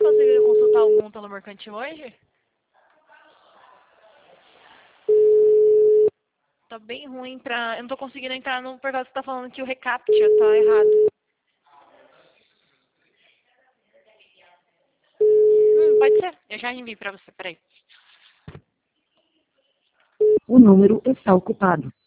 conseguiram consultar algum pelo mercantil hoje? Tá bem ruim pra... Eu não tô conseguindo entrar no portal que você tá falando que o reCAPTCHA tá errado. Pode ser. Eu já envio pra você, peraí. O número está ocupado.